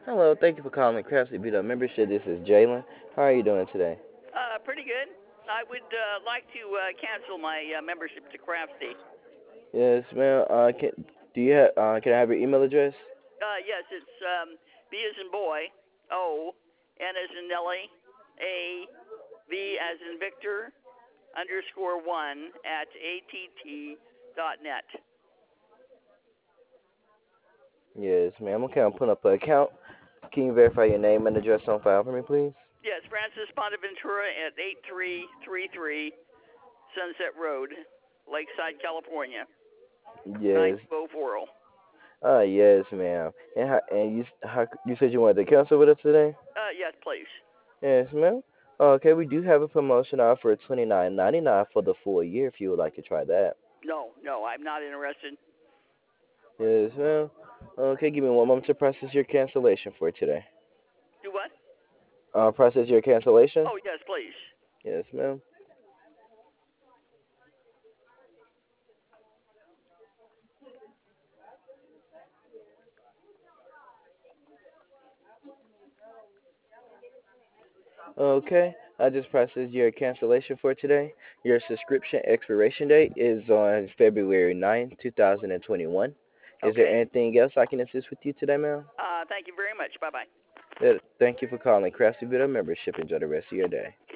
Hello, thank you for calling Craftsy Beat Up Membership. This is Jalen. How are you doing today? Pretty good. I would like to cancel my membership to Craftsy. Yes, ma'am. Can I have your email address? Yes, it's B as in boy, O, N as in Nelly, A, V as in Victor, underscore 1 at att.net. Yes, ma'am. Okay, I'm putting up an account. Can you verify your name and address on file for me, please? Yes, Francis Bonaventura at 8333 Sunset Road, Lakeside, California, Yes. 92040. Yes, ma'am. And you said you wanted to cancel with us today? Yes, please. Yes, ma'am. Okay, we do have a promotion offer at $29.99 for the full year if you would like to try that. No, no, I'm not interested. Yes, ma'am. Okay, give me one moment to process your cancellation for today. Do what? Process your cancellation? Oh, yes, please. Yes, ma'am. Okay, I just processed your cancellation for today. Your subscription expiration date is on February 9th, 2021. Is there Okay. anything else I can assist with you today, ma'am? Thank you very much. Bye bye. Thank you for calling Craftsy Bit of Membership. Enjoy the rest of your day.